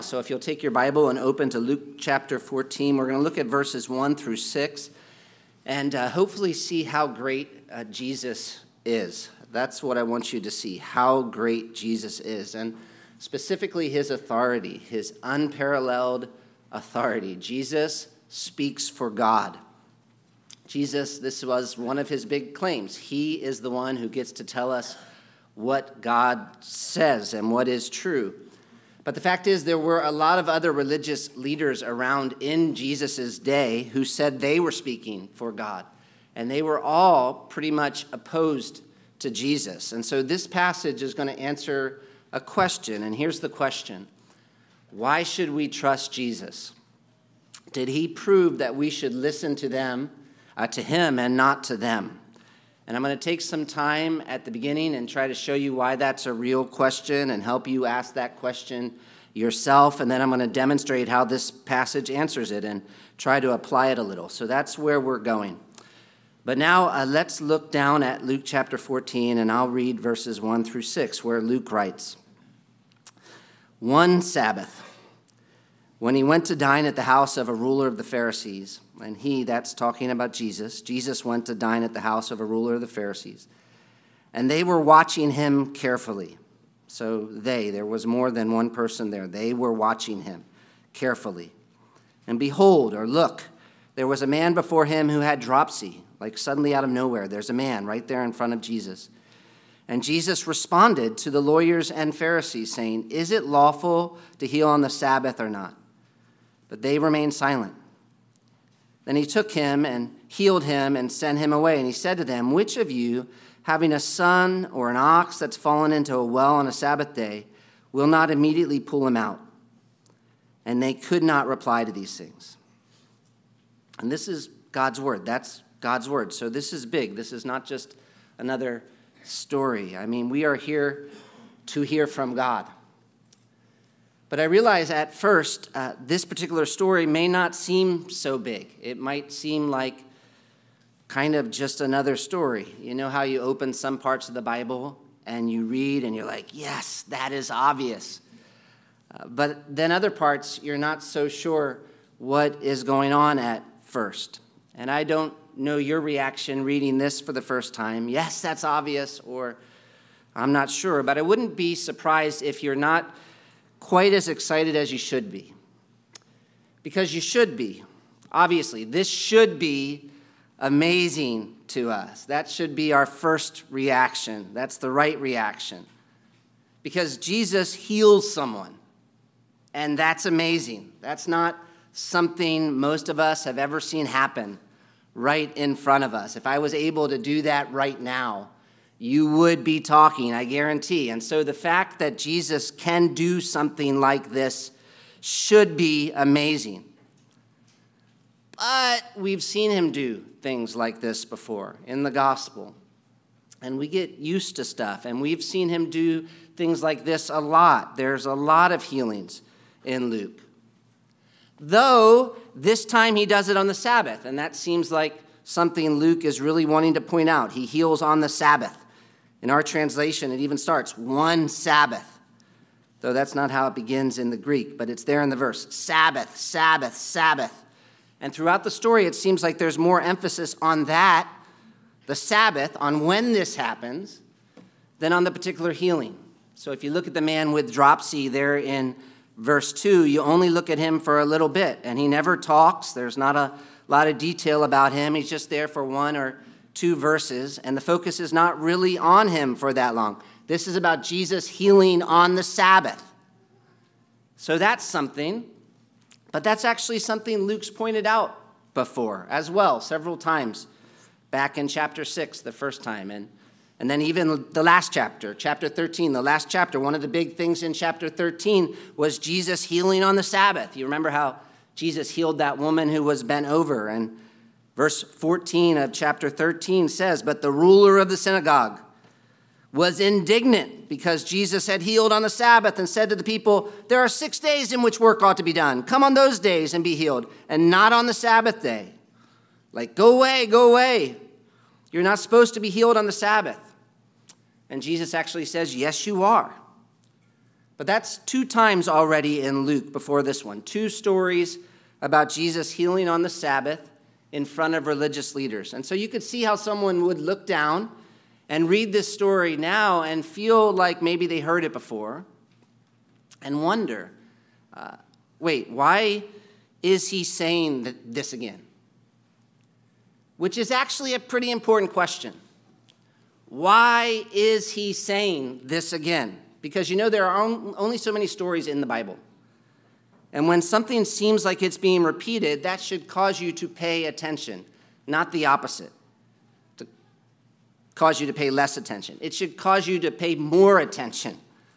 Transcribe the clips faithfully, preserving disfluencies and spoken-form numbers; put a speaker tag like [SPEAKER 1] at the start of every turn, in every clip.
[SPEAKER 1] So if you'll take your Bible and open to Luke chapter fourteen, we're going to look at verses one through six and uh, hopefully see how great uh, Jesus is. That's what I want you to see, how great Jesus is, and specifically his authority, his unparalleled authority. Jesus speaks for God. Jesus, this was one of his big claims. He is the one who gets to tell us what God says and what is true. But the fact is, there were a lot of other religious leaders around in Jesus' day who said they were speaking for God. And they were all pretty much opposed to Jesus. And so this passage is going to answer a question. And here's the question. Why should we trust Jesus? Did he prove that we should listen to them, uh, to him and not to them? And I'm going to take some time at the beginning and try to show you why that's a real question and help you ask that question yourself. And then I'm going to demonstrate how this passage answers it and try to apply it a little. So that's where we're going. But now uh, let's look down at Luke chapter fourteen, and I'll read verses one through six, where Luke writes, "One Sabbath, when he went to dine at the house of a ruler of the Pharisees," and he, that's talking about Jesus, Jesus went to dine at the house of a ruler of the Pharisees, "and they were watching him carefully." So they, there was more than one person there. They were watching him carefully. "And behold," or look, "there was a man before him who had dropsy." Like suddenly out of nowhere, there's a man right there in front of Jesus. "And Jesus responded to the lawyers and Pharisees, saying, 'Is it lawful to heal on the Sabbath or not?' But they remained silent. Then he took him and healed him and sent him away. And he said to them, 'Which of you, having a son or an ox that's fallen into a well on a Sabbath day, will not immediately pull him out?' And they could not reply to these things." And this is God's word. That's God's word. So this is big. This is not just another story. I mean, we are here to hear from God. But I realize at first, uh, this particular story may not seem so big. It might seem like kind of just another story. You know how you open some parts of the Bible and you read and you're like, yes, that is obvious. Uh, but then other parts, you're not so sure what is going on at first. And I don't know your reaction reading this for the first time. Yes, that's obvious, or I'm not sure. But I wouldn't be surprised if you're not quite as excited as you should be. Because you should be. Obviously, this should be amazing to us. That should be our first reaction. That's the right reaction. Because Jesus heals someone. And that's amazing. That's not something most of us have ever seen happen right in front of us. If I was able to do that right now, you would be talking, I guarantee. And so the fact that Jesus can do something like this should be amazing. But we've seen him do things like this before in the gospel. And we get used to stuff. And we've seen him do things like this a lot. There's a lot of healings in Luke. Though this time he does it on the Sabbath. And that seems like something Luke is really wanting to point out. He heals on the Sabbath. In our translation, it even starts, one Sabbath. Though that's not how it begins in the Greek, but it's there in the verse. Sabbath, Sabbath, Sabbath. And throughout the story, it seems like there's more emphasis on that, the Sabbath, on when this happens, than on the particular healing. So if you look at the man with dropsy there in verse two, you only look at him for a little bit, and he never talks. There's not a lot of detail about him. He's just there for one or two verses, and the focus is not really on him for that long. This is about Jesus healing on the Sabbath. So that's something, but that's actually something Luke's pointed out before as well, several times, back in chapter six, the first time, and And then even the last chapter, chapter thirteen, the last chapter, one of the big things in chapter thirteen was Jesus healing on the Sabbath. You remember how Jesus healed that woman who was bent over. And verse fourteen of chapter thirteen says, "But the ruler of the synagogue was indignant because Jesus had healed on the Sabbath and said to the people, 'There are six days in which work ought to be done. Come on those days and be healed, and not on the Sabbath day.'" Like, go away, go away. You're not supposed to be healed on the Sabbath. And Jesus actually says, yes, you are. But that's two times already in Luke before this one. Two stories about Jesus healing on the Sabbath in front of religious leaders. And so you could see how someone would look down and read this story now and feel like maybe they heard it before and wonder, uh, wait, why is he saying th- this again? Which is actually a pretty important question. Why is he saying this again? Because you know there are only so many stories in the Bible. And when something seems like it's being repeated, that should cause you to pay attention, not the opposite, to cause you to pay less attention. It should cause you to pay more attention.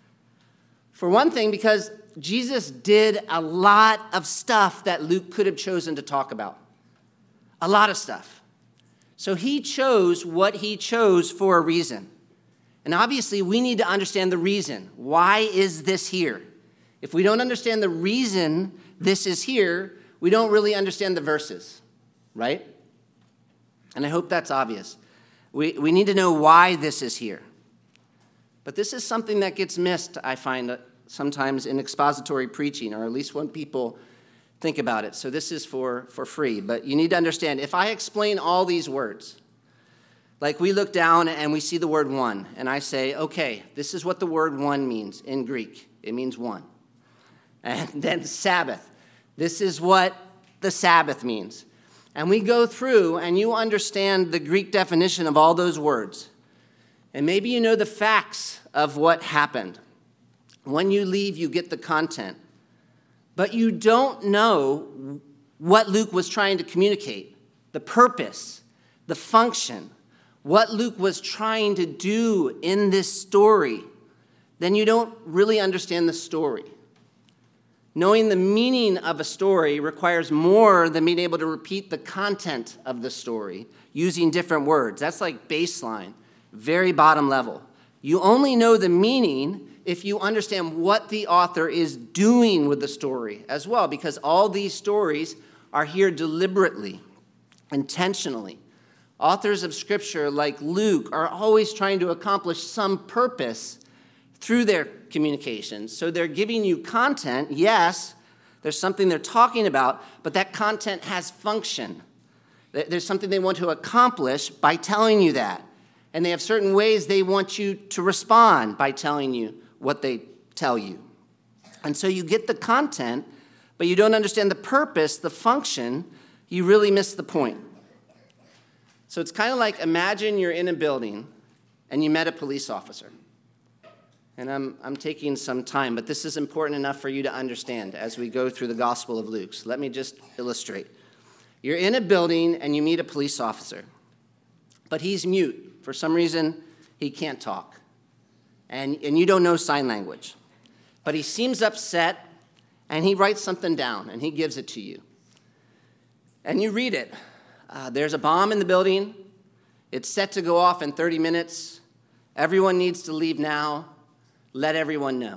[SPEAKER 1] For one thing, because Jesus did a lot of stuff that Luke could have chosen to talk about. A lot of stuff. So he chose what he chose for a reason. And obviously, we need to understand the reason. Why is this here? If we don't understand the reason this is here, we don't really understand the verses, right? And I hope that's obvious. We, we need to know why this is here. But this is something that gets missed, I find, sometimes in expository preaching, or at least when people think about it. So this is for, for free. But you need to understand, if I explain all these words, like we look down and we see the word one, and I say, okay, this is what the word one means in Greek. It means one. And then Sabbath. This is what the Sabbath means. And we go through and you understand the Greek definition of all those words. And maybe you know the facts of what happened. When you leave, you get the content. But you don't know what Luke was trying to communicate, the purpose, the function, what Luke was trying to do in this story. Then you don't really understand the story. Knowing the meaning of a story requires more than being able to repeat the content of the story using different words. That's like baseline, very bottom level. You only know the meaning if you understand what the author is doing with the story as well, because all these stories are here deliberately, intentionally. Authors of Scripture like Luke are always trying to accomplish some purpose through their communications. So they're giving you content. Yes, there's something they're talking about, but that content has function. There's something they want to accomplish by telling you that. And they have certain ways they want you to respond by telling you what they tell you. And so you get the content, but you don't understand the purpose, the function, you really miss the point. So it's kind of like, imagine you're in a building and you met a police officer. And I'm, I'm taking some time, but this is important enough for you to understand as we go through the Gospel of Luke. So let me just illustrate. You're in a building and you meet a police officer, but he's mute. For some reason, he can't talk. And, and you don't know sign language. But he seems upset, and he writes something down, and he gives it to you. And you read it. Uh, there's a bomb in the building. It's set to go off in thirty minutes. Everyone needs to leave now. Let everyone know.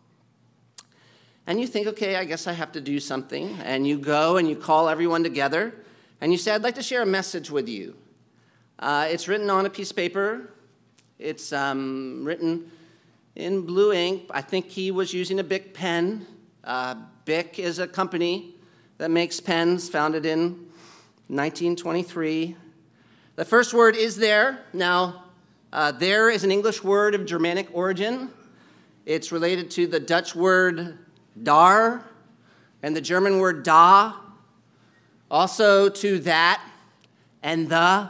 [SPEAKER 1] And you think, okay, I guess I have to do something. And you go and you call everyone together. And you say, I'd like to share a message with you. Uh, it's written on a piece of paper. It's um, written in blue ink. I think he was using a Bic pen. Uh, Bic is a company that makes pens, founded in nineteen twenty-three. The first word is there. Now, uh, there is an English word of Germanic origin. It's related to the Dutch word dar and the German word da, also to that and the.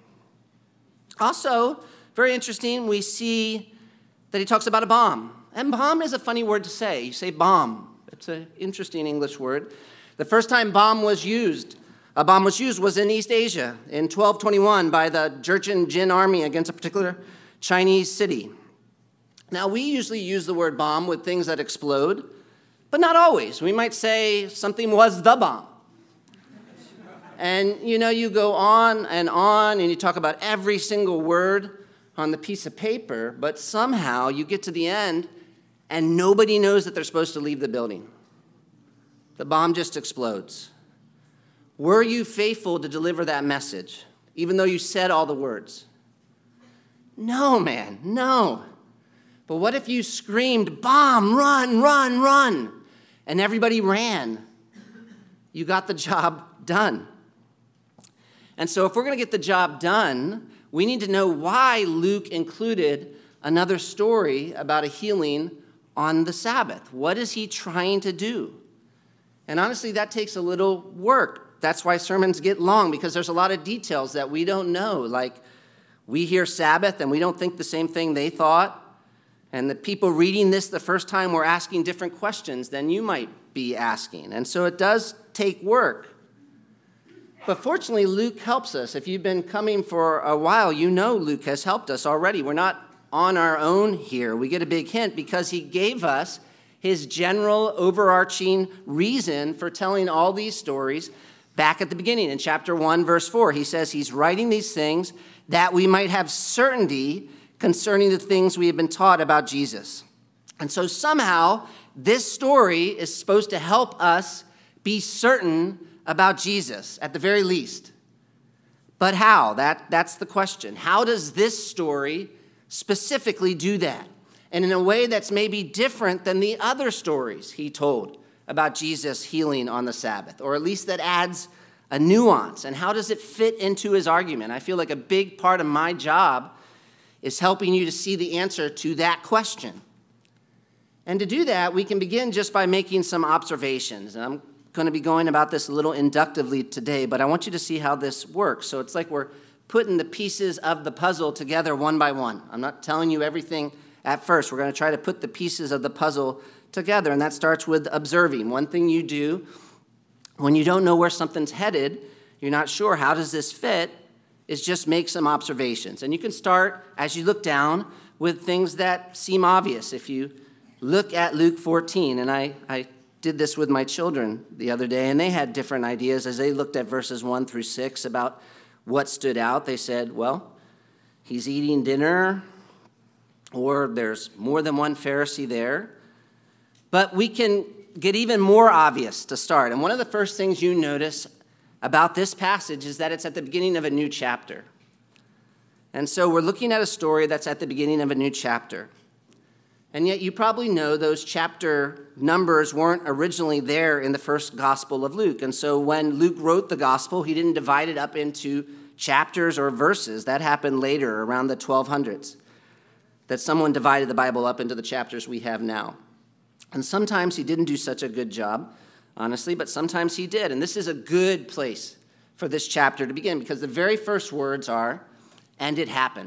[SPEAKER 1] Also, very interesting, we see that he talks about a bomb. And bomb is a funny word to say. You say bomb. It's an interesting English word. The first time bomb was used, a bomb was used was in East Asia in twelve twenty-one by the Jurchen Jin army against a particular Chinese city. Now, we usually use the word bomb with things that explode, but not always. We might say something was the bomb. And, you know, you go on and on, and you talk about every single word on the piece of paper, but somehow you get to the end, and nobody knows that they're supposed to leave the building. The bomb just explodes. Were you faithful to deliver that message, even though you said all the words? No, man, no. But what if you screamed, bomb, run, run, run, and everybody ran? You got the job done. And so if we're going to get the job done, we need to know why Luke included another story about a healing on the Sabbath. What is he trying to do? And honestly, that takes a little work. That's why sermons get long, because there's a lot of details that we don't know. Like, we hear Sabbath and we don't think the same thing they thought. And the people reading this the first time were asking different questions than you might be asking. And so it does take work. But fortunately, Luke helps us. If you've been coming for a while, you know Luke has helped us already. We're not on our own here. We get a big hint because he gave us his general overarching reason for telling all these stories back at the beginning. In chapter one, verse four, he says he's writing these things that we might have certainty concerning the things we have been taught about Jesus. And so somehow this story is supposed to help us be certain about Jesus, at the very least. But how? That, that's the question. How does this story specifically do that? And in a way that's maybe different than the other stories he told about Jesus healing on the Sabbath, or at least that adds a nuance. And how does it fit into his argument? I feel like a big part of my job is helping you to see the answer to that question. And to do that, we can begin just by making some observations. And I'm going to be going about this a little inductively today, but I want you to see how this works. So it's like we're putting the pieces of the puzzle together one by one. I'm not telling you everything at first. We're going to try to put the pieces of the puzzle together, and that starts with observing. One thing you do when you don't know where something's headed, you're not sure how does this fit, is just make some observations. And you can start, as you look down, with things that seem obvious. If you look at Luke fourteen, and I, I did this with my children the other day, and they had different ideas as they looked at verses one through six about what stood out. They said, well, he's eating dinner, or there's more than one Pharisee there. But we can get even more obvious to start. And one of the first things you notice about this passage is that it's at the beginning of a new chapter. And so we're looking at a story that's at the beginning of a new chapter. And yet you probably know those chapter numbers weren't originally there in the first Gospel of Luke. And so when Luke wrote the Gospel, he didn't divide it up into chapters or verses. That happened later, around the twelve hundreds, that someone divided the Bible up into the chapters we have now. And sometimes he didn't do such a good job, honestly, but sometimes he did. And this is a good place for this chapter to begin, because the very first words are, and it happened.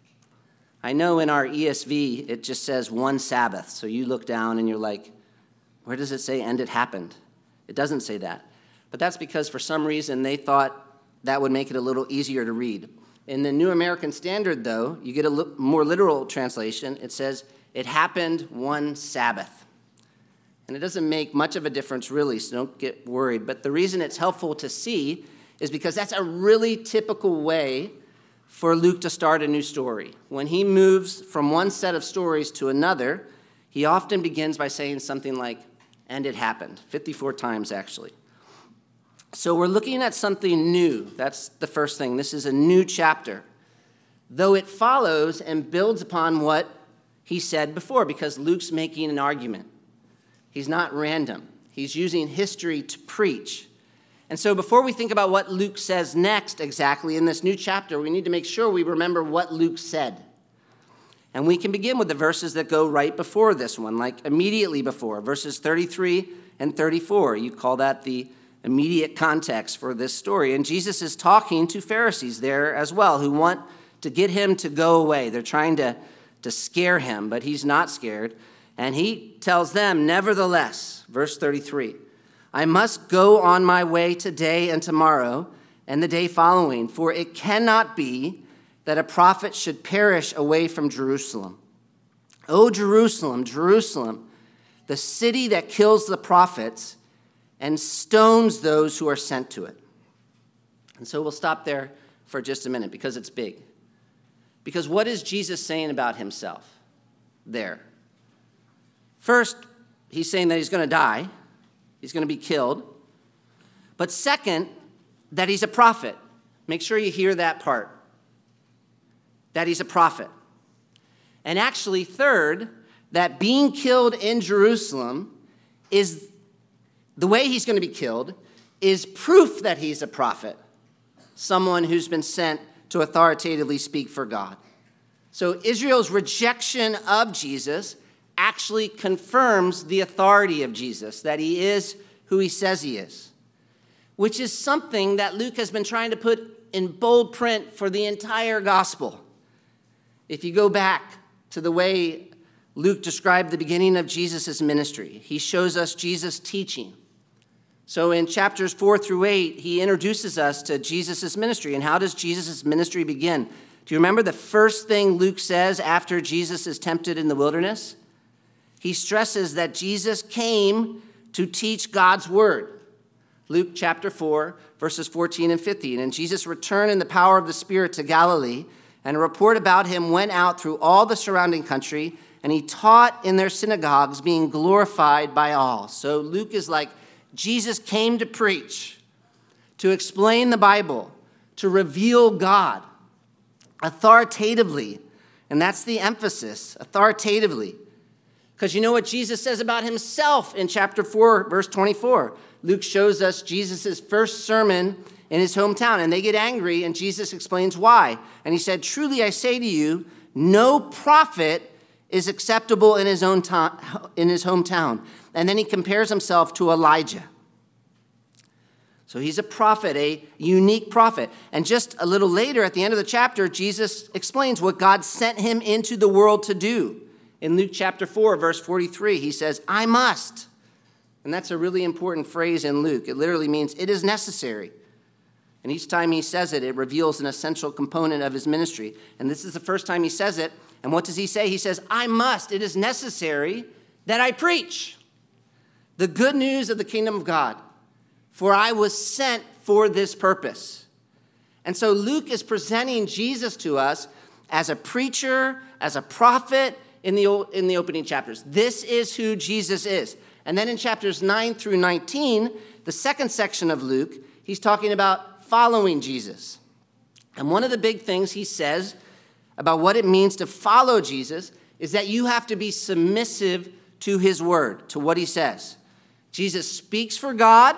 [SPEAKER 1] I know in our E S V, it just says one Sabbath. So you look down and you're like, where does it say, and it happened? It doesn't say that. But that's because for some reason they thought that would make it a little easier to read. In the New American Standard, though, you get a li- more literal translation. It says, it happened one Sabbath. And it doesn't make much of a difference, really, so don't get worried. But the reason it's helpful to see is because that's a really typical way for Luke to start a new story. When he moves from one set of stories to another, he often begins by saying something like, and it happened, fifty-four times, actually. So we're looking at something new. That's the first thing. This is a new chapter, though it follows and builds upon what he said before, because Luke's making an argument. He's not random. He's using history to preach. And so before we think about what Luke says next exactly in this new chapter, we need to make sure we remember what Luke said. And we can begin with the verses that go right before this one, like immediately before, verses thirty-three and thirty-four. You call that the immediate context for this story. And Jesus is talking to Pharisees there as well, who want to get him to go away. They're trying to, to scare him, but he's not scared. And he tells them, nevertheless, verse thirty-three, I must go on my way today and tomorrow and the day following, for it cannot be that a prophet should perish away from Jerusalem. O Jerusalem, Jerusalem, the city that kills the prophets and stones those who are sent to it. And so we'll stop there for just a minute because it's big. Because what is Jesus saying about himself there? First, he's saying that he's going to die. He's going to be killed. But second, that he's a prophet. Make sure you hear that part. That he's a prophet. And actually, third, that being killed in Jerusalem is, the way he's going to be killed, is proof that he's a prophet, someone who's been sent to authoritatively speak for God. So Israel's rejection of Jesus actually confirms the authority of Jesus, that he is who he says he is, which is something that Luke has been trying to put in bold print for the entire gospel. If you go back to the way Luke described the beginning of Jesus' ministry, he shows us Jesus teaching. So in chapters four through eight, he introduces us to Jesus' ministry. And how does Jesus' ministry begin? Do you remember the first thing Luke says after Jesus is tempted in the wilderness? He stresses that Jesus came to teach God's word. Luke chapter four, verses fourteen and fifteen. And Jesus returned in the power of the Spirit to Galilee, and a report about him went out through all the surrounding country, and he taught in their synagogues, being glorified by all. So Luke is like, Jesus came to preach, to explain the Bible, to reveal God authoritatively. And that's the emphasis, authoritatively. Because you know what Jesus says about himself in chapter four, verse twenty-four. Luke shows us Jesus' first sermon in his hometown, and they get angry, and Jesus explains why. And he said, truly I say to you, no prophet is acceptable in his own to- in his hometown. And then he compares himself to Elijah. So he's a prophet, a unique prophet. And just a little later, at the end of the chapter, Jesus explains what God sent him into the world to do. In Luke chapter four, verse forty-three, he says, I must. And that's a really important phrase in Luke. It literally means it is necessary. And each time he says it, it reveals an essential component of his ministry. And this is the first time he says it. And what does he say? He says, I must. It is necessary that I preach the good news of the kingdom of God, for I was sent for this purpose. And so Luke is presenting Jesus to us as a preacher, as a prophet in the, in the opening chapters. This is who Jesus is. And then in chapters nine through nineteen, the second section of Luke, he's talking about following Jesus. And one of the big things he says about what it means to follow Jesus is that you have to be submissive to his word, to what he says. Jesus speaks for God.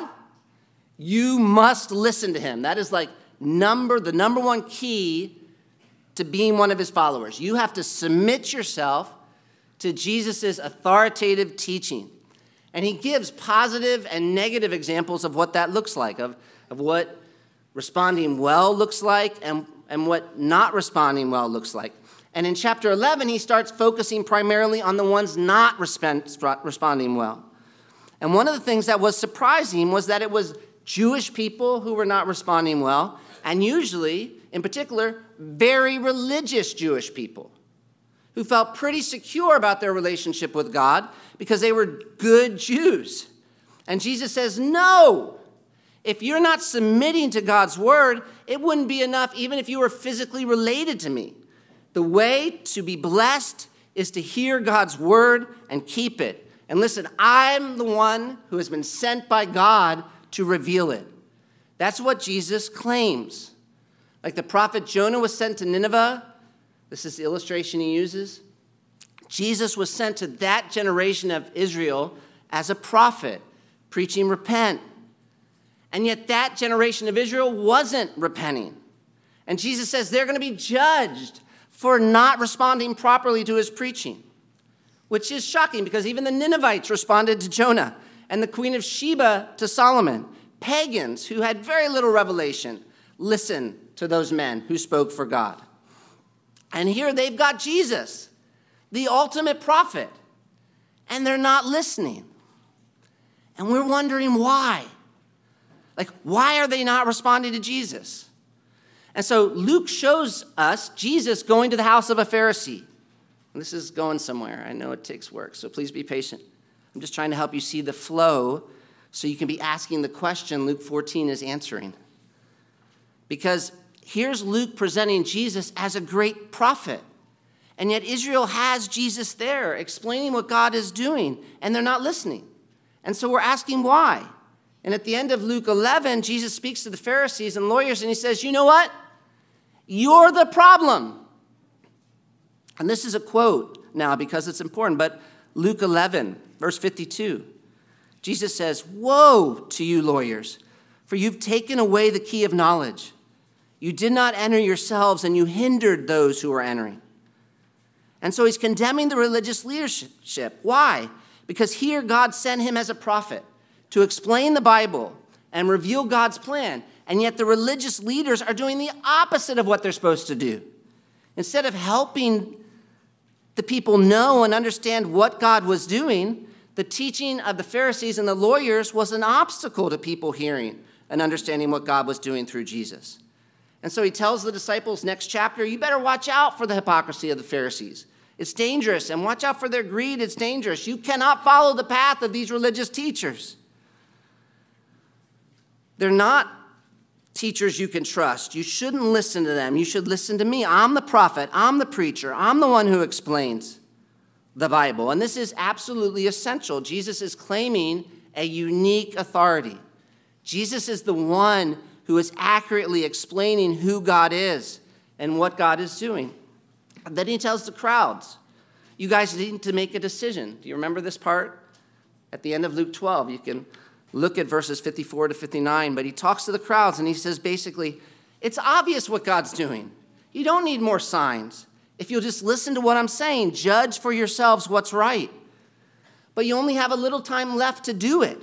[SPEAKER 1] You must listen to him. That is like number, the number one key to being one of his followers. You have to submit yourself to Jesus' authoritative teaching. And he gives positive and negative examples of what that looks like, of, of what responding well looks like and, and what not responding well looks like. And in chapter eleven, he starts focusing primarily on the ones not respond, responding well. And one of the things that was surprising was that it was Jewish people who were not responding well, and usually, in particular, very religious Jewish people who felt pretty secure about their relationship with God because they were good Jews. And Jesus says, no, if you're not submitting to God's word, it wouldn't be enough even if you were physically related to me. The way to be blessed is to hear God's word and keep it. And listen, I'm the one who has been sent by God to reveal it. That's what Jesus claims. Like the prophet Jonah was sent to Nineveh. This is the illustration he uses. Jesus was sent to that generation of Israel as a prophet, preaching repent. And yet that generation of Israel wasn't repenting. And Jesus says they're going to be judged for not responding properly to his preaching, which is shocking because even the Ninevites responded to Jonah and the Queen of Sheba to Solomon. Pagans who had very little revelation listened to those men who spoke for God. And here they've got Jesus, the ultimate prophet, and they're not listening. And we're wondering why. Like, why are they not responding to Jesus? And so Luke shows us Jesus going to the house of a Pharisee. And this is going somewhere. I know it takes work, so please be patient. I'm just trying to help you see the flow so you can be asking the question Luke fourteen is answering. Because here's Luke presenting Jesus as a great prophet. And yet Israel has Jesus there explaining what God is doing, and they're not listening. And so we're asking why. And at the end of Luke eleven, Jesus speaks to the Pharisees and lawyers, and he says, you know what? You're the problem. And this is a quote now because it's important, but Luke eleven, verse fifty-two, Jesus says, "Woe to you, lawyers, for you've taken away the key of knowledge. You did not enter yourselves, and you hindered those who were entering." And so he's condemning the religious leadership. Why? Because here God sent him as a prophet to explain the Bible and reveal God's plan. And yet the religious leaders are doing the opposite of what they're supposed to do. Instead of helping the people know and understand what God was doing, the teaching of the Pharisees and the lawyers was an obstacle to people hearing and understanding what God was doing through Jesus. And so he tells the disciples next chapter, you better watch out for the hypocrisy of the Pharisees. It's dangerous, and watch out for their greed. It's dangerous. You cannot follow the path of these religious teachers. They're not teachers you can trust. You shouldn't listen to them. You should listen to me. I'm the prophet. I'm the preacher. I'm the one who explains the Bible. And this is absolutely essential. Jesus is claiming a unique authority. Jesus is the one who is accurately explaining who God is and what God is doing. Then he tells the crowds, you guys need to make a decision. Do you remember this part? At the end of Luke twelve, you can look at verses fifty-four to fifty-nine, but he talks to the crowds and he says basically, it's obvious what God's doing. You don't need more signs. If you'll just listen to what I'm saying, judge for yourselves what's right. But you only have a little time left to do it.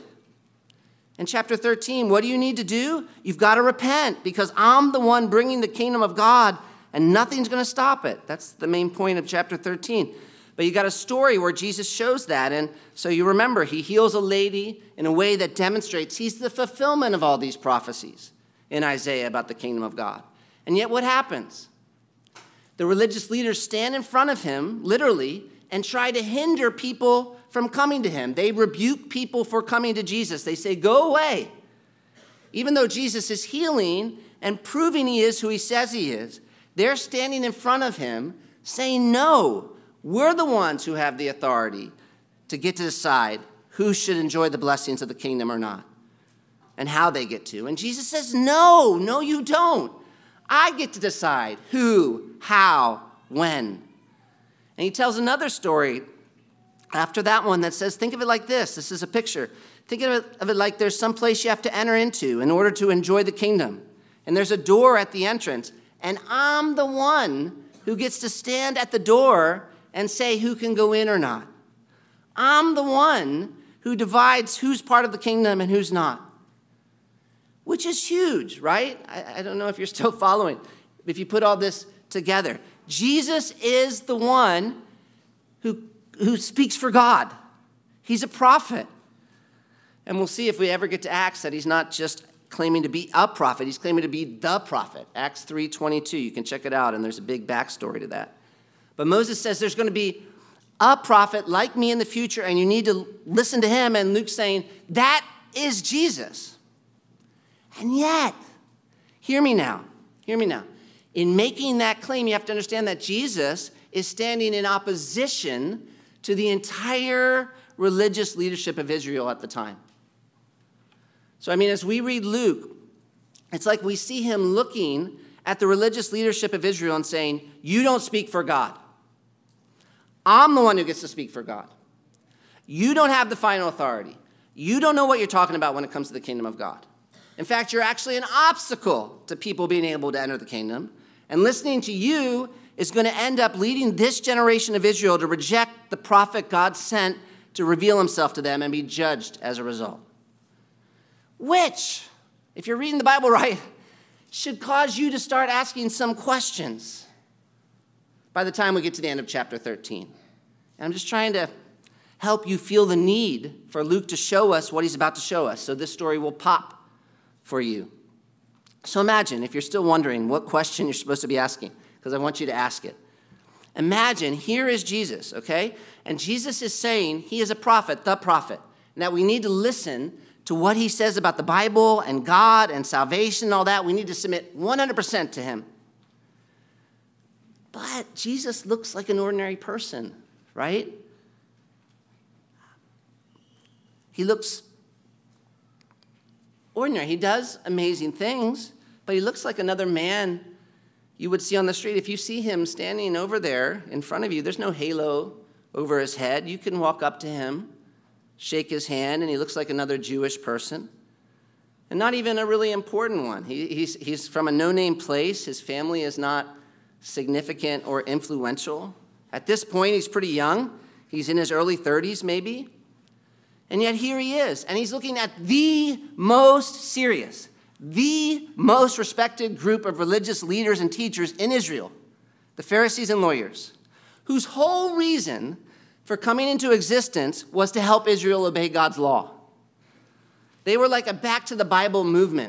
[SPEAKER 1] In chapter thirteen, what do you need to do? You've got to repent because I'm the one bringing the kingdom of God and nothing's going to stop it. That's the main point of chapter thirteen. But you got a story where Jesus shows that. And so you remember, he heals a lady in a way that demonstrates he's the fulfillment of all these prophecies in Isaiah about the kingdom of God. And yet what happens? The religious leaders stand in front of him, literally, and try to hinder people from coming to him. They rebuke people for coming to Jesus. They say, go away. Even though Jesus is healing and proving he is who he says he is, they're standing in front of him saying, no, we're the ones who have the authority to get to decide who should enjoy the blessings of the kingdom or not and how they get to. And Jesus says, no, no, you don't. I get to decide who, how, when. And he tells another story after that one that says, think of it like this. This is a picture. Think of it, of it like there's some place you have to enter into in order to enjoy the kingdom. And there's a door at the entrance. And I'm the one who gets to stand at the door and say who can go in or not. I'm the one who divides who's part of the kingdom and who's not. Which is huge, right? I, I don't know if you're still following. If you put all this together. Jesus is the one who, who speaks for God. He's a prophet. And we'll see if we ever get to Acts that he's not just claiming to be a prophet. He's claiming to be the prophet. Acts three twenty-two. You can check it out, and there's a big backstory to that. But Moses says there's going to be a prophet like me in the future, and you need to listen to him. And Luke's saying, that is Jesus. And yet, hear me now, hear me now. In making that claim, you have to understand that Jesus is standing in opposition to the entire religious leadership of Israel at the time. So, I mean, as we read Luke, it's like we see him looking at the religious leadership of Israel and saying, you don't speak for God. I'm the one who gets to speak for God. You don't have the final authority. You don't know what you're talking about when it comes to the kingdom of God. In fact, you're actually an obstacle to people being able to enter the kingdom. And listening to you is going to end up leading this generation of Israel to reject the prophet God sent to reveal himself to them and be judged as a result. Which, if you're reading the Bible right, should cause you to start asking some questions by the time we get to the end of chapter thirteen. And I'm just trying to help you feel the need for Luke to show us what he's about to show us. So this story will pop for you. So imagine, if you're still wondering what question you're supposed to be asking, because I want you to ask it. Imagine, here is Jesus, okay? And Jesus is saying he is a prophet, the prophet, and that we need to listen to what he says about the Bible and God and salvation and all that. We need to submit one hundred percent to him. But Jesus looks like an ordinary person, right? He looks ordinary. He does amazing things, but he looks like another man you would see on the street. If you see him standing over there in front of you, there's no halo over his head. You can walk up to him, shake his hand, and he looks like another Jewish person. And not even a really important one. He, he's, he's from a no-name place. His family is not significant or influential. At this point, he's pretty young. He's in his early thirties, maybe. And yet here he is, and he's looking at the most serious, the most respected group of religious leaders and teachers in Israel, the Pharisees and lawyers, whose whole reason for coming into existence was to help Israel obey God's law. They were like a back to the Bible movement.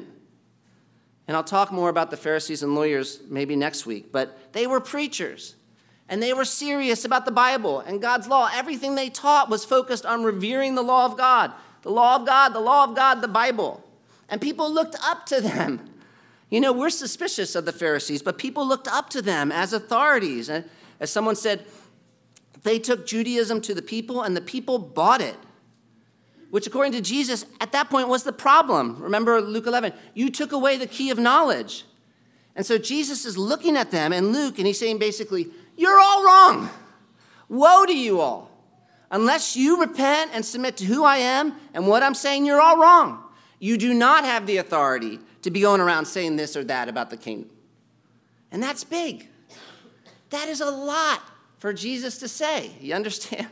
[SPEAKER 1] And I'll talk more about the Pharisees and lawyers maybe next week, but they were preachers. And they were serious about the Bible and God's law. Everything they taught was focused on revering the law of God. The law of God, the law of God, the Bible. And people looked up to them. You know, we're suspicious of the Pharisees, but people looked up to them as authorities. And as someone said, they took Judaism to the people, and the people bought it. Which, according to Jesus, at that point was the problem. Remember Luke eleven. You took away the key of knowledge. And so Jesus is looking at them in Luke, and he's saying basically, you're all wrong. Woe to you all. Unless you repent and submit to who I am and what I'm saying, you're all wrong. You do not have the authority to be going around saying this or that about the kingdom. And that's big. That is a lot for Jesus to say. You understand?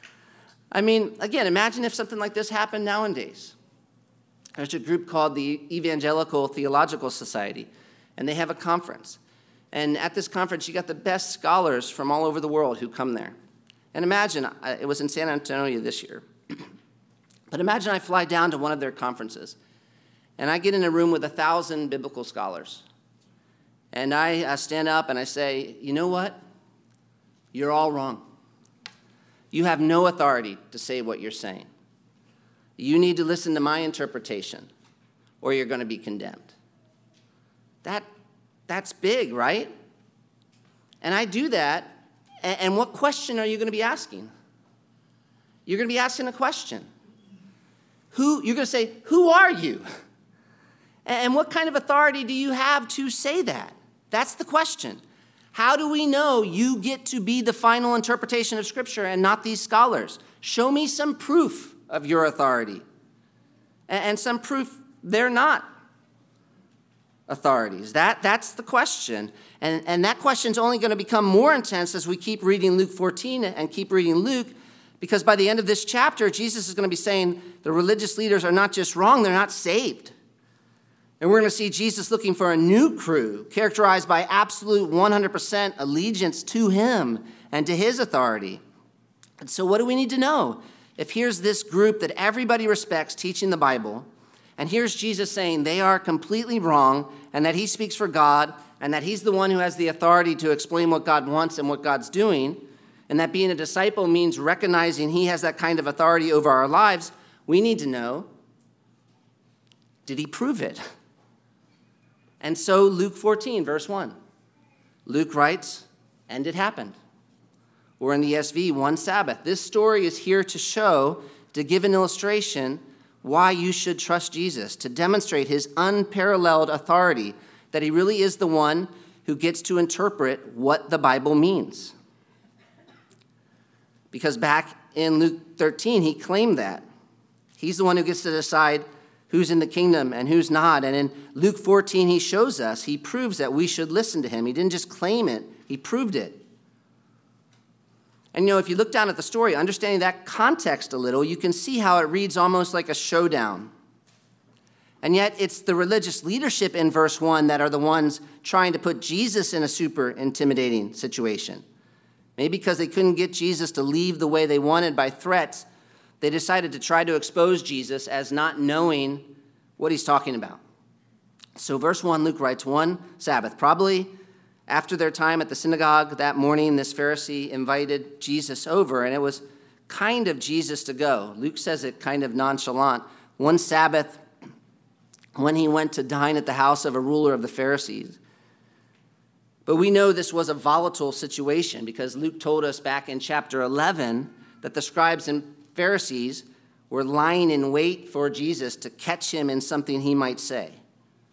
[SPEAKER 1] I mean, again, imagine if something like this happened nowadays. There's a group called the Evangelical Theological Society, and they have a conference. And at this conference, you got the best scholars from all over the world who come there. And imagine, it was in San Antonio this year. But imagine I fly down to one of their conferences, and I get in a room with a thousand biblical scholars. And I, I stand up and I say, you know what? You're all wrong. You have no authority to say what you're saying. You need to listen to my interpretation, or you're going to be condemned. That That's big, right? And I do that, and what question are you going to be asking? You're going to be asking a question. Who, you're going to say, who are you? And what kind of authority do you have to say that? That's the question. How do we know you get to be the final interpretation of Scripture and not these scholars? Show me some proof of your authority. And some proof they're not authorities. That, that's the question. And, and that question's only going to become more intense as we keep reading Luke fourteen and keep reading Luke, because by the end of this chapter, Jesus is going to be saying the religious leaders are not just wrong, they're not saved. And we're going to see Jesus looking for a new crew characterized by absolute one hundred percent allegiance to him and to his authority. And so what do we need to know? If here's this group that everybody respects teaching the Bible, and here's Jesus saying they are completely wrong and that he speaks for God and that he's the one who has the authority to explain what God wants and what God's doing, and that being a disciple means recognizing he has that kind of authority over our lives, we need to know, did he prove it? And so Luke fourteen, verse one, Luke writes, and it happened. Or in the E S V, one Sabbath. This story is here to show, to give an illustration, why you should trust Jesus, to demonstrate his unparalleled authority, that he really is the one who gets to interpret what the Bible means. Because back in Luke thirteen, he claimed that. He's the one who gets to decide who's in the kingdom and who's not. And in Luke fourteen, he shows us, he proves that we should listen to him. He didn't just claim it, he proved it. And, you know, if you look down at the story, understanding that context a little, you can see how it reads almost like a showdown. And yet it's the religious leadership in verse one that are the ones trying to put Jesus in a super intimidating situation. Maybe because they couldn't get Jesus to leave the way they wanted by threats, they decided to try to expose Jesus as not knowing what he's talking about. So verse one, Luke writes, one Sabbath, probably after their time at the synagogue that morning, this Pharisee invited Jesus over, and it was kind of Jesus to go. Luke says it kind of nonchalant. One Sabbath, when he went to dine at the house of a ruler of the Pharisees. But we know this was a volatile situation because Luke told us back in chapter eleven that the scribes and Pharisees were lying in wait for Jesus to catch him in something he might say.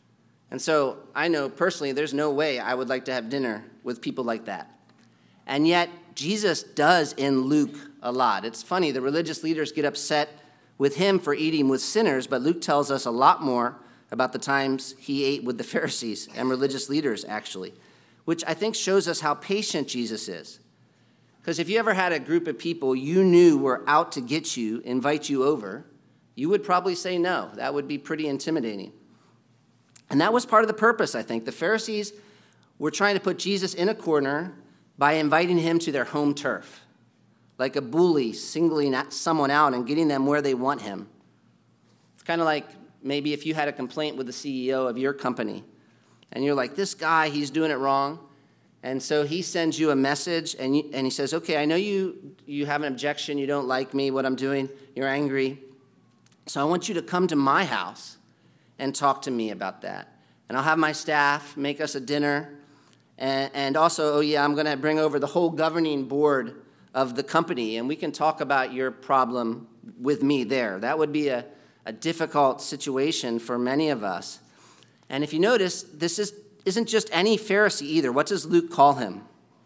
[SPEAKER 1] And so I know personally there's no way I would like to have dinner with people like that. And yet Jesus does in Luke a lot. It's funny, the religious leaders get upset with him for eating with sinners, but Luke tells us a lot more about the times he ate with the Pharisees and religious leaders, actually, which I think shows us how patient Jesus is. Because if you ever had a group of people you knew were out to get you, invite you over, you would probably say no. That would be pretty intimidating. And that was part of the purpose, I think. The Pharisees were trying to put Jesus in a corner by inviting him to their home turf, like a bully singling someone out and getting them where they want him. It's kind of like maybe if you had a complaint with the C E O of your company, and you're like, this guy, he's doing it wrong. And so he sends you a message, and, you, and he says, okay, I know you, you have an objection. You don't like me, what I'm doing. You're angry. So I want you to come to my house and talk to me about that. And I'll have my staff make us a dinner. And, and also, oh, yeah, I'm going to bring over the whole governing board of the company, and we can talk about your problem with me there. That would be a, a difficult situation for many of us. And if you notice, this is isn't just any Pharisee either. What does Luke call him?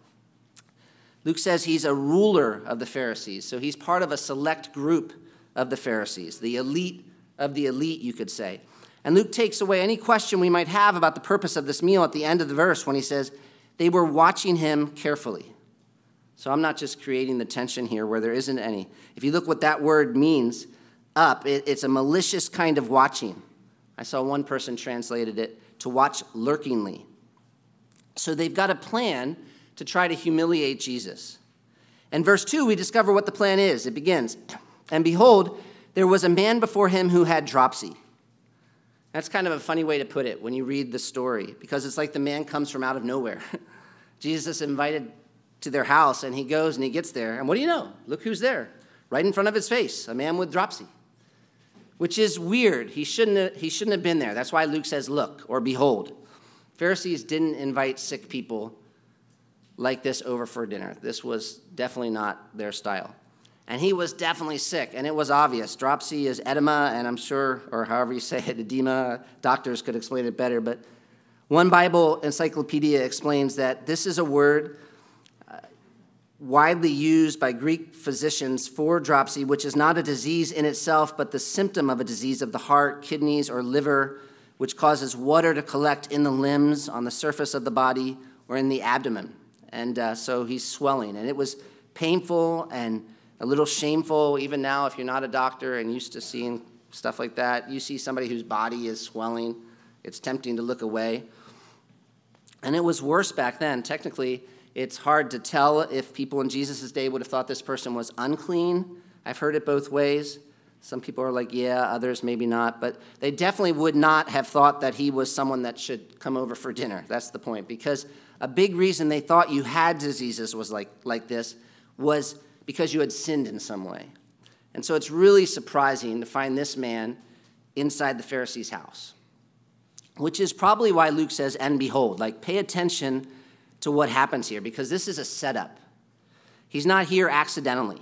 [SPEAKER 1] Luke says he's a ruler of the Pharisees. So he's part of a select group of the Pharisees, the elite of the elite, you could say. And Luke takes away any question we might have about the purpose of this meal at the end of the verse when he says, they were watching him carefully. So I'm not just creating the tension here where there isn't any. If you look what that word means, up, it, it's a malicious kind of watching. I saw one person translated it to watch lurkingly. So they've got a plan to try to humiliate Jesus. In verse two, we discover what the plan is. It begins, and behold, there was a man before him who had dropsy. That's kind of a funny way to put it when you read the story, because it's like the man comes from out of nowhere. Jesus is invited to their house, and he goes and he gets there, and what do you know? Look who's there, right in front of his face, a man with dropsy. Which is weird. He shouldn't have, he shouldn't have been there. That's why Luke says, look, or behold. Pharisees didn't invite sick people like this over for dinner. This was definitely not their style. And he was definitely sick, and it was obvious. Dropsy is edema, and I'm sure, or however you say it, edema. Doctors could explain it better. But one Bible encyclopedia explains that this is a word widely used by Greek physicians for dropsy, which is not a disease in itself, but the symptom of a disease of the heart, kidneys, or liver, which causes water to collect in the limbs, on the surface of the body, or in the abdomen. And uh, so he's swelling. And it was painful and a little shameful. Even now, if you're not a doctor and used to seeing stuff like that, you see somebody whose body is swelling, it's tempting to look away. And it was worse back then. Technically, it's hard to tell if people in Jesus' day would have thought this person was unclean. I've heard it both ways. Some people are like, yeah, others maybe not. But they definitely would not have thought that he was someone that should come over for dinner. That's the point. Because a big reason they thought you had diseases was like, like this was because you had sinned in some way. And so it's really surprising to find this man inside the Pharisee's house, which is probably why Luke says, and behold, like pay attention to what happens here, because this is a setup. He's not here accidentally.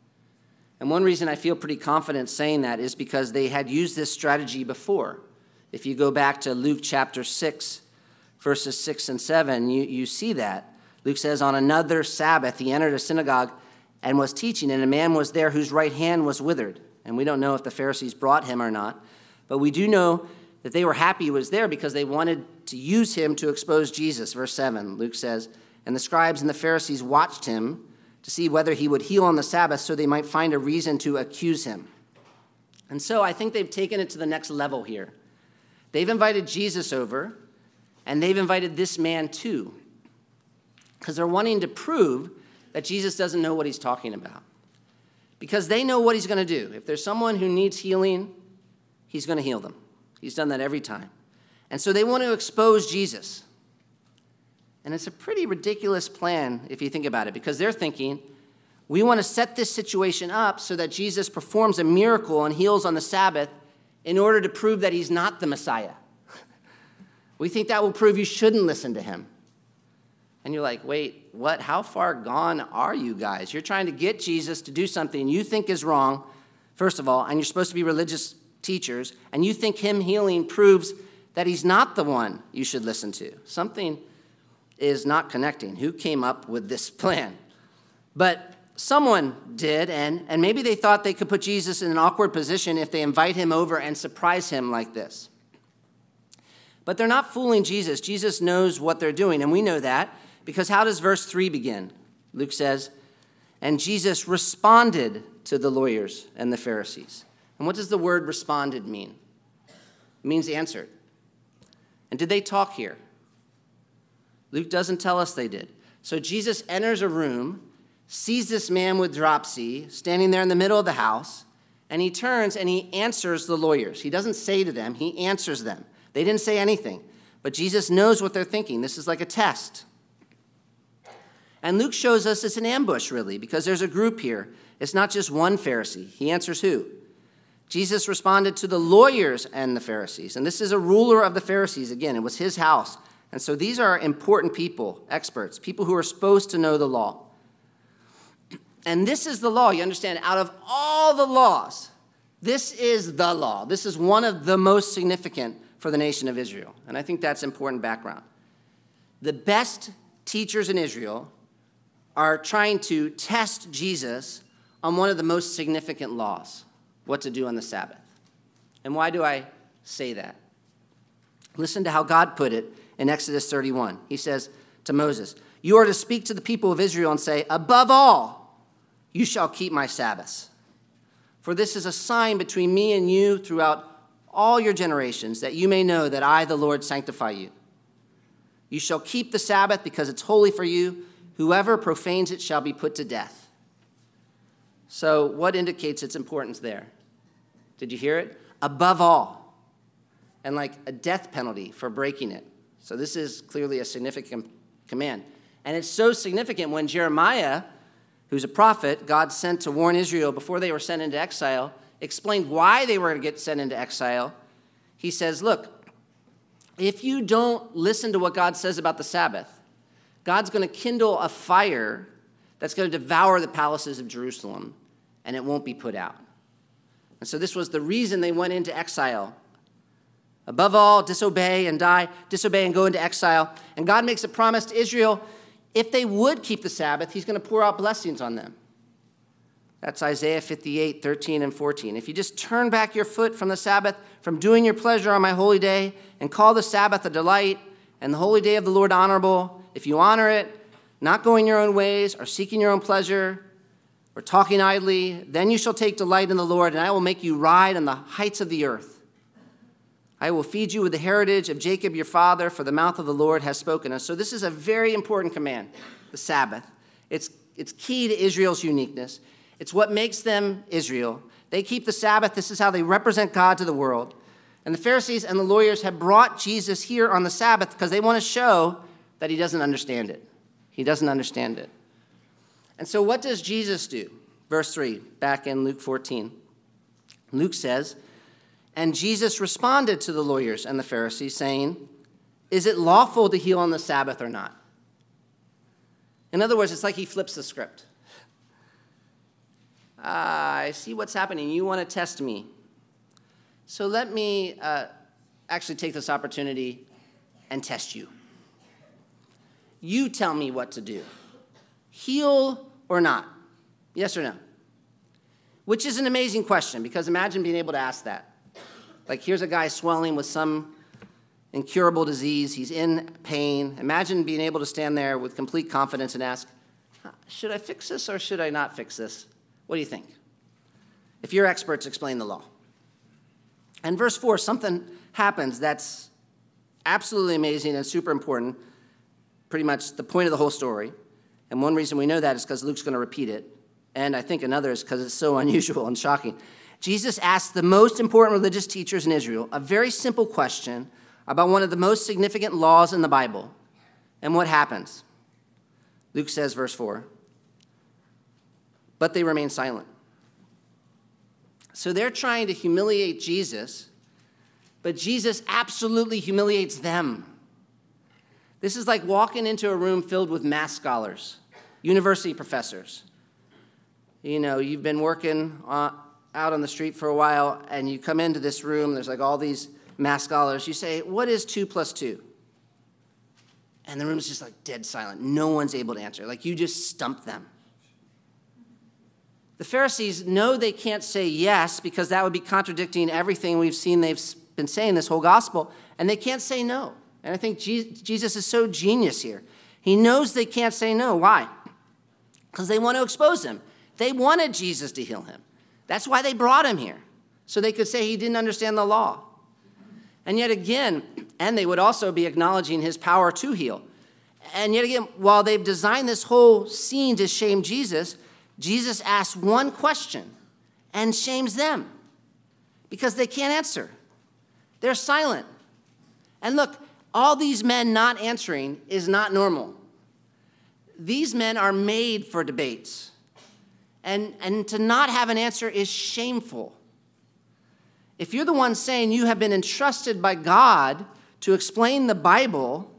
[SPEAKER 1] And one reason I feel pretty confident saying that is because they had used this strategy before. If you go back to Luke chapter six, verses six and seven, you, you see that. Luke says, on another Sabbath, he entered a synagogue and was teaching, and a man was there whose right hand was withered. And we don't know if the Pharisees brought him or not, but we do know that they were happy he was there because they wanted to use him to expose Jesus. Verse seven, Luke says, and the scribes and the Pharisees watched him to see whether he would heal on the Sabbath so they might find a reason to accuse him. And so I think they've taken it to the next level here. They've invited Jesus over, and they've invited this man too, because they're wanting to prove that Jesus doesn't know what he's talking about. Because they know what he's going to do. If there's someone who needs healing, he's going to heal them. He's done that every time. And so they want to expose Jesus. And it's a pretty ridiculous plan if you think about it, because they're thinking, we want to set this situation up so that Jesus performs a miracle and heals on the Sabbath in order to prove that he's not the Messiah. We think that will prove you shouldn't listen to him. And you're like, wait, what? How far gone are you guys? You're trying to get Jesus to do something you think is wrong, first of all, and you're supposed to be religious teachers, and you think him healing proves that he's not the one you should listen to. Something is not connecting. Who came up with this plan? But someone did, and, and maybe they thought they could put Jesus in an awkward position if they invite him over and surprise him like this. But they're not fooling Jesus. Jesus knows what they're doing, and we know that because how does verse three begin? Luke says, and Jesus responded to the lawyers and the Pharisees. And what does the word responded mean? It means answered. And did they talk here? Luke doesn't tell us they did. So Jesus enters a room, sees this man with dropsy standing there in the middle of the house, and he turns and he answers the lawyers. He doesn't say to them, he answers them. They didn't say anything, but Jesus knows what they're thinking. This is like a test. And Luke shows us it's an ambush, really, because there's a group here. It's not just one Pharisee. He answers who? Jesus responded to the lawyers and the Pharisees. And this is a ruler of the Pharisees. Again, it was his house. And so these are important people, experts, people who are supposed to know the law. And this is the law, you understand, out of all the laws, this is the law. This is one of the most significant for the nation of Israel. And I think that's important background. The best teachers in Israel are trying to test Jesus on one of the most significant laws, what to do on the Sabbath. And why do I say that? Listen to how God put it in Exodus thirty-one. He says to Moses, you are to speak to the people of Israel and say, above all, you shall keep my Sabbaths. For this is a sign between me and you throughout all your generations, that you may know that I, the Lord, sanctify you. You shall keep the Sabbath because it's holy for you. Whoever profanes it shall be put to death. So what indicates its importance there? Did you hear it? Above all. And like a death penalty for breaking it. So this is clearly a significant command. And it's so significant when Jeremiah, who's a prophet, God sent to warn Israel before they were sent into exile, explained why they were going to get sent into exile. He says, look, if you don't listen to what God says about the Sabbath, God's going to kindle a fire that's going to devour the palaces of Jerusalem, and it won't be put out. And so this was the reason they went into exile. Above all, disobey and die, disobey and go into exile. And God makes a promise to Israel, if they would keep the Sabbath, he's going to pour out blessings on them. That's Isaiah fifty-eight, thirteen and fourteen. If you just turn back your foot from the Sabbath, from doing your pleasure on my holy day, and call the Sabbath a delight, and the holy day of the Lord honorable, if you honor it, not going your own ways, or seeking your own pleasure, or talking idly, then you shall take delight in the Lord, and I will make you ride on the heights of the earth. I will feed you with the heritage of Jacob your father, for the mouth of the Lord has spoken us. So this is a very important command, the Sabbath. It's, it's key to Israel's uniqueness. It's what makes them Israel. They keep the Sabbath. This is how they represent God to the world. And the Pharisees and the lawyers have brought Jesus here on the Sabbath because they want to show that he doesn't understand it. He doesn't understand it. And so what does Jesus do? Verse three, back in Luke fourteen. Luke says, and Jesus responded to the lawyers and the Pharisees, saying, is it lawful to heal on the Sabbath or not? In other words, it's like he flips the script. Uh, I see what's happening. You want to test me. So let me uh, actually take this opportunity and test you. You tell me what to do. Heal or not? Yes or no? Which is an amazing question, because imagine being able to ask that. Like, here's a guy swelling with some incurable disease. He's in pain. Imagine being able to stand there with complete confidence and ask, should I fix this or should I not fix this? What do you think? If you're experts, explain the law. And verse four, something happens that's absolutely amazing and super important, pretty much the point of the whole story. And one reason we know that is because Luke's going to repeat it. And I think another is because it's so unusual and shocking. Jesus asked the most important religious teachers in Israel a very simple question about one of the most significant laws in the Bible. And what happens? Luke says, verse four, but they remain silent. So they're trying to humiliate Jesus, but Jesus absolutely humiliates them. This is like walking into a room filled with math scholars, university professors. You know, you've been working on, out on the street for a while, and you come into this room, there's like all these math scholars, you say, what is two plus two? And the room is just like dead silent. No one's able to answer. Like you just stumped them. The Pharisees know they can't say yes because that would be contradicting everything we've seen they've been saying this whole gospel, and they can't say no. And I think Jesus is so genius here. He knows they can't say no. Why? Because they want to expose him. They wanted Jesus to heal him. That's why they brought him here, so they could say he didn't understand the law. And yet again, and they would also be acknowledging his power to heal. And yet again, while they've designed this whole scene to shame Jesus, Jesus asks one question and shames them because they can't answer. They're silent. And look, all these men not answering is not normal. These men are made for debates. And, and to not have an answer is shameful. If you're the one saying you have been entrusted by God to explain the Bible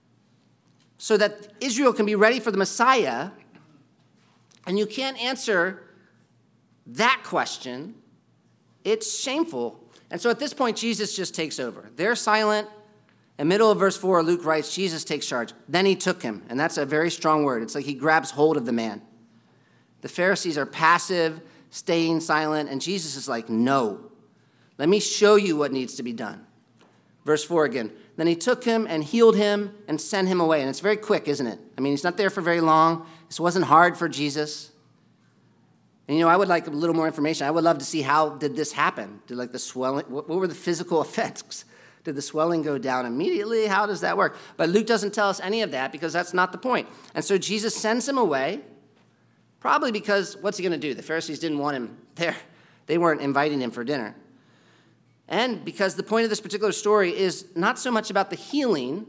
[SPEAKER 1] so that Israel can be ready for the Messiah, and you can't answer that question, it's shameful. And so at this point, Jesus just takes over. They're silent. In the middle of verse four, Luke writes, Jesus takes charge. Then he took him. And that's a very strong word. It's like he grabs hold of the man. The Pharisees are passive, staying silent, and Jesus is like, no. Let me show you what needs to be done. Verse four again. Then he took him and healed him and sent him away. And it's very quick, isn't it? I mean, he's not there for very long. This wasn't hard for Jesus. And, you know, I would like a little more information. I would love to see how did this happen? Did, like, the swelling, what, what were the physical effects? Did the swelling go down immediately? How does that work? But Luke doesn't tell us any of that because that's not the point. And so Jesus sends him away, probably because what's he going to do? The Pharisees didn't want him there. They weren't inviting him for dinner. And because the point of this particular story is not so much about the healing,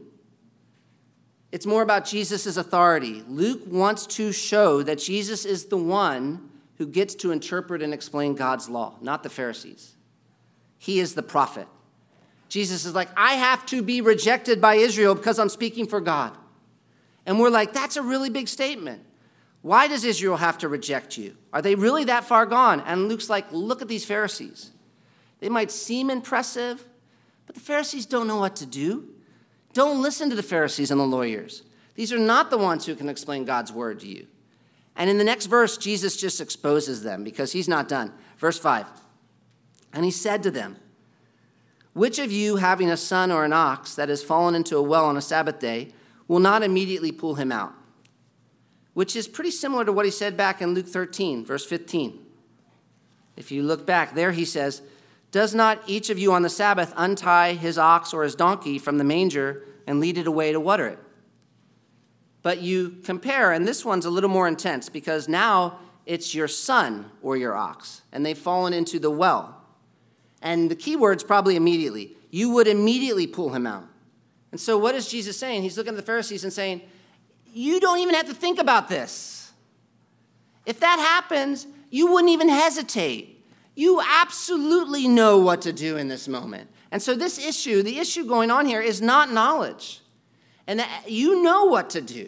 [SPEAKER 1] it's more about Jesus' authority. Luke wants to show that Jesus is the one who gets to interpret and explain God's law, not the Pharisees. He is the prophet. Jesus is like, I have to be rejected by Israel because I'm speaking for God. And we're like, that's a really big statement. Why does Israel have to reject you? Are they really that far gone? And Luke's like, look at these Pharisees. They might seem impressive, but the Pharisees don't know what to do. Don't listen to the Pharisees and the lawyers. These are not the ones who can explain God's word to you. And in the next verse, Jesus just exposes them because he's not done. Verse five, and he said to them, which of you, having a son or an ox that has fallen into a well on a Sabbath day, will not immediately pull him out? Which is pretty similar to what he said back in Luke thirteen, verse fifteen. If you look back there, he says, does not each of you on the Sabbath untie his ox or his donkey from the manger and lead it away to water it? But you compare, and this one's a little more intense because now it's your son or your ox, and they've fallen into the well. And the key word's probably immediately. You would immediately pull him out. And so what is Jesus saying? He's looking at the Pharisees and saying, you don't even have to think about this. If that happens, you wouldn't even hesitate. You absolutely know what to do in this moment. And so this issue, the issue going on here is not knowledge. And that you know what to do.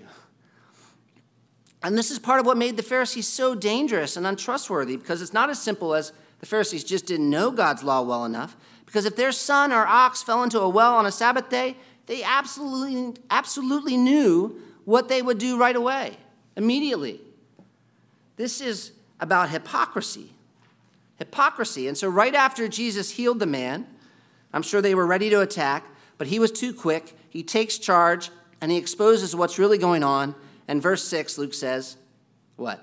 [SPEAKER 1] And this is part of what made the Pharisees so dangerous and untrustworthy, because it's not as simple as the Pharisees just didn't know God's law well enough. Because if their son or ox fell into a well on a Sabbath day, they absolutely, absolutely knew what they would do right away, immediately. This is about hypocrisy. Hypocrisy. And so right after Jesus healed the man, I'm sure they were ready to attack, but he was too quick. He takes charge, and he exposes what's really going on. And verse six, Luke says, what?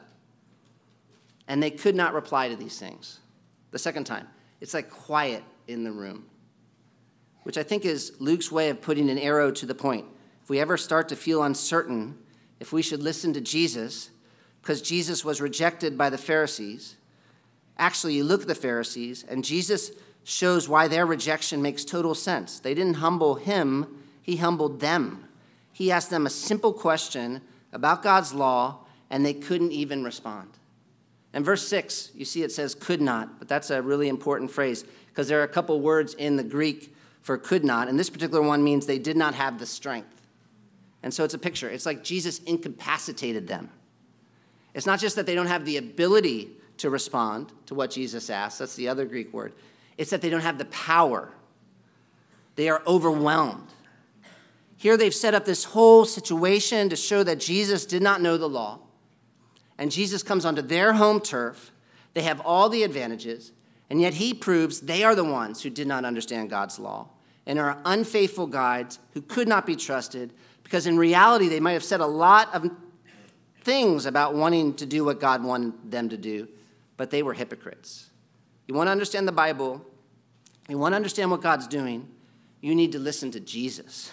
[SPEAKER 1] And they could not reply to these things. The second time, it's like quiet in the room, which I think is Luke's way of putting an arrow to the point. If we ever start to feel uncertain if we should listen to Jesus, because Jesus was rejected by the Pharisees, actually, you look at the Pharisees, and Jesus shows why their rejection makes total sense. They didn't humble him, he humbled them. He asked them a simple question about God's law, and they couldn't even respond. In verse six, you see it says could not, but that's a really important phrase because there are a couple words in the Greek for could not, and this particular one means they did not have the strength. And so it's a picture. It's like Jesus incapacitated them. It's not just that they don't have the ability to respond to what Jesus asked. That's the other Greek word. It's that they don't have the power. They are overwhelmed. Here they've set up this whole situation to show that Jesus did not know the law. And Jesus comes onto their home turf. They have all the advantages. And yet he proves they are the ones who did not understand God's law and are unfaithful guides who could not be trusted, because in reality they might have said a lot of things about wanting to do what God wanted them to do, but they were hypocrites. You want to understand the Bible, you want to understand what God's doing, you need to listen to Jesus.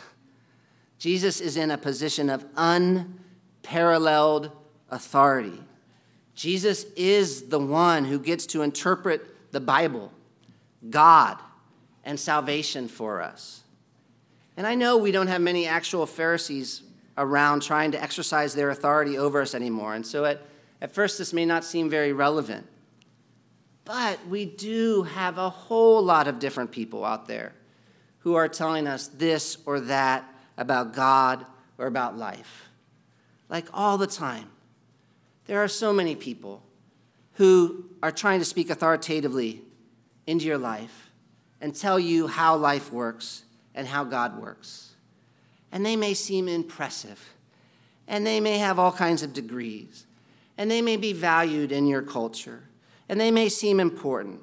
[SPEAKER 1] Jesus is in a position of unparalleled authority. Jesus is the one who gets to interpret the Bible, God, and salvation for us. And I know we don't have many actual Pharisees around trying to exercise their authority over us anymore. And so at, at first this may not seem very relevant. But we do have a whole lot of different people out there who are telling us this or that about God or about life. Like all the time. There are so many people who are trying to speak authoritatively into your life and tell you how life works and how God works. And they may seem impressive, and they may have all kinds of degrees, and they may be valued in your culture, and they may seem important.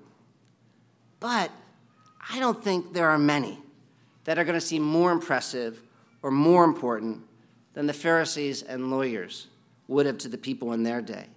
[SPEAKER 1] But I don't think there are many that are going to seem more impressive or more important than the Pharisees and lawyers would have to the people in their day.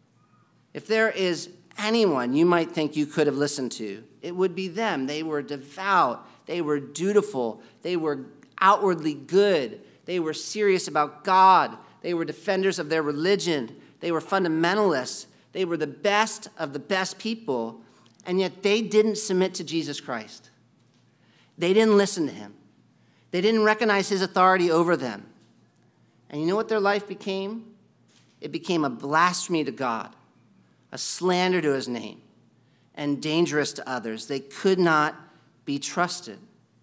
[SPEAKER 1] If there is anyone you might think you could have listened to, it would be them. They were devout. They were dutiful. They were outwardly good. They were serious about God. They were defenders of their religion. They were fundamentalists. They were the best of the best people, and yet they didn't submit to Jesus Christ. They didn't listen to him. They didn't recognize his authority over them. And you know what their life became? It became a blasphemy to God, a slander to his name, and dangerous to others. They could not be trusted.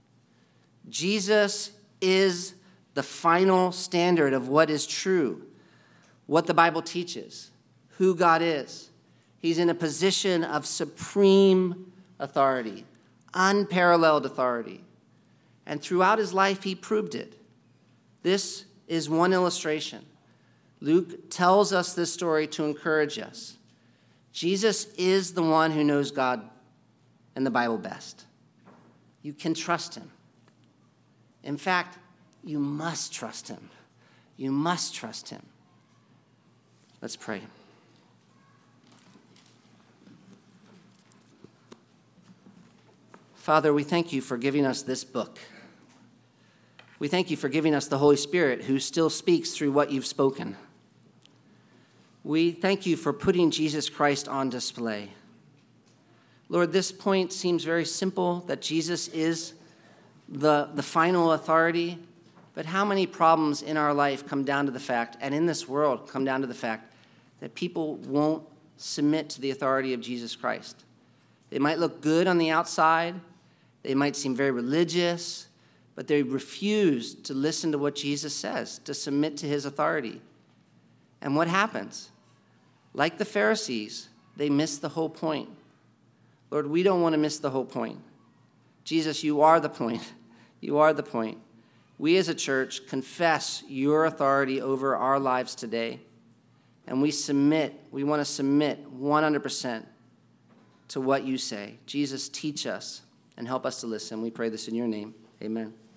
[SPEAKER 1] Jesus is the final standard of what is true, what the Bible teaches, who God is. He's in a position of supreme authority, unparalleled authority. And throughout his life, he proved it. This is one illustration. Luke tells us this story to encourage us. Jesus is the one who knows God and the Bible best. You can trust him. In fact, you must trust him. You must trust him. Let's pray. Father, we thank you for giving us this book. We thank you for giving us the Holy Spirit who still speaks through what you've spoken. We thank you for putting Jesus Christ on display. Lord, this point seems very simple, that Jesus is the, the final authority, but how many problems in our life come down to the fact, and in this world come down to the fact, that people won't submit to the authority of Jesus Christ. They might look good on the outside, they might seem very religious, but they refuse to listen to what Jesus says, to submit to his authority. And what happens? Like the Pharisees, they miss the whole point. Lord, we don't want to miss the whole point. Jesus, you are the point. You are the point. We as a church confess your authority over our lives today, and we submit, we want to submit one hundred percent to what you say. Jesus, teach us and help us to listen. We pray this in your name. Amen.